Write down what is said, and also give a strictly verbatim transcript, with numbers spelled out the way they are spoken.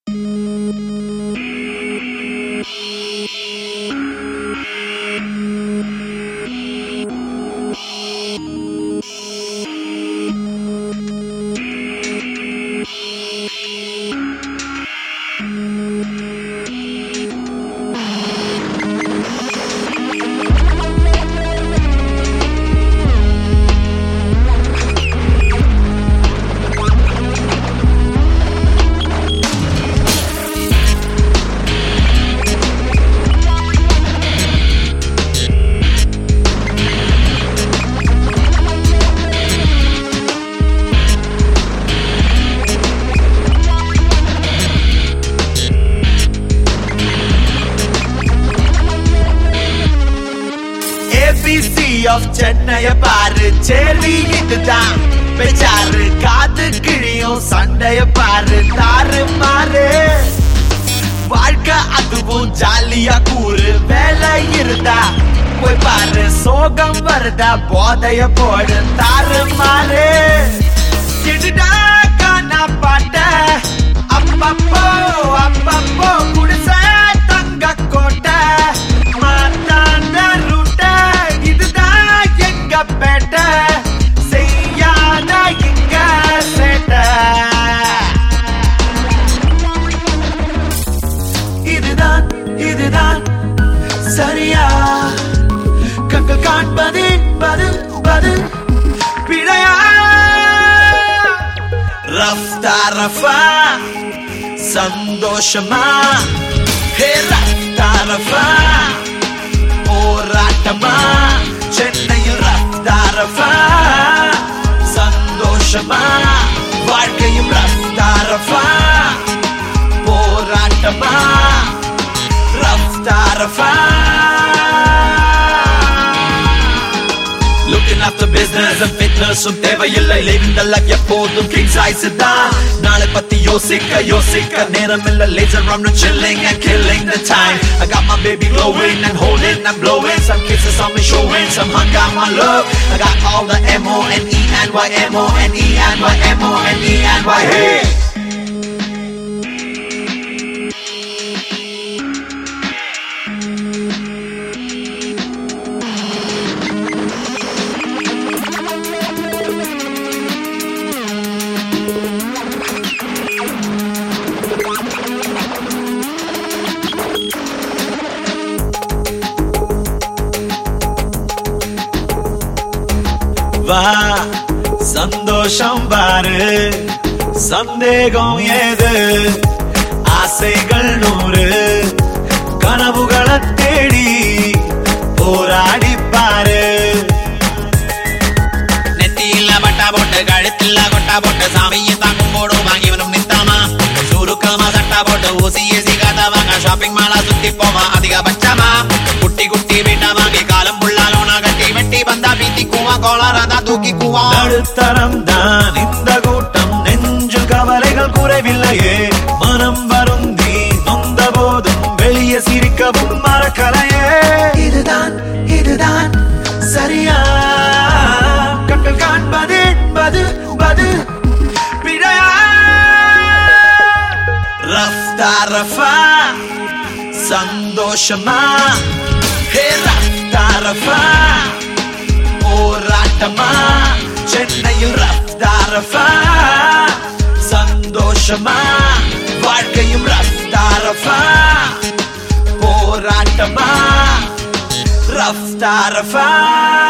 of Chennai பாரு சேரி இதுதான் பெச்சாரு காது கிழியும் சண்டைய பாரு தாறு மாறு வாழ்க்கை அதுவும் ஜாலியா கூறு வேலை இருந்தா போய் பாரு சோகம் வருதா போதைய போடு தாறு மாறு சிடுடா காணா பாட்ட அப்பப்போ அப்பப்போ குடிச தங்க கோட்டை மாத்தாண்ட ரூட்ட இதுதான் எங்க பேட்ட செய்யாத இங்க சேட்ட இதுதான் இதுதான் சரியா கண்கள் காண்பது பது பது பிழையா ரஃப்தா ரஃபா சந்தோஷமா ஹே ரஃப்தா ரஃபா போராட்டமா சென்னையில் ரஃப்தா ரஃபா சந்தோஷமா வாழ்க்கையும் ரஃப்தா ரஃபா போராட்டமா ரஃப்தா ரஃபா Looking after business and fitness um தேவையில்லை living the life எப்போதும் king size தான் நாளை பத்தி யோசிக்க யோசிக்க நேரமில்லை laser I'm not chilling and killing the time I got my baby glowing and holding and blowing some kisses on me showing some hung out my love I got all the M O N E N Y M O N E N Y M O N E N Y hey வா சந்தோஷம் பாரு சந்தேகம் ஏது ஆசைகள் நூறு கனவுகளை தேடி போராடி பாரு நெத்தியில பட்டா போட்டு கழுத்தில்ல கொட்டா போட்டு சாமியை தாங்கும் போடும் வாங்கிவனும் நித்தாமா சுருக்கமா சட்டா போட்டு ஊசி ஏசி காத்தாவாங்க ஷாப்பிங் மாலா சுத்தி போமா அதிகபட்சமா குட்டி குட்டி வீட்டா வாங்கி காலம் புள்ளாலோனா கட்டி வெட்டி வந்தா பீத்தி கூவா கோளாரதா தூக்கி கூவா நடுத்தரம் தான் இந்த கூட்டம் நெஞ்சு கவலைகள் குறைவில்லையே மனம் வருந்தி நொந்த போதும் வெளியே சிரிக்கவும் மறக்கலையே இதுதான் இதுதான் சரியா கண்கள் காண்பது பது பது பிழையா ரஃப்தா ரஃபா சந்தோஷமா ஹே ரஃப்தா ரஃபா போராட்டமா சென்னையில் ரஃப்தா ரஃபா சந்தோஷமா வாழ்க்கையும் ரஃப்தா ரஃபா போராட்டமா ரஃப்தா ரஃபா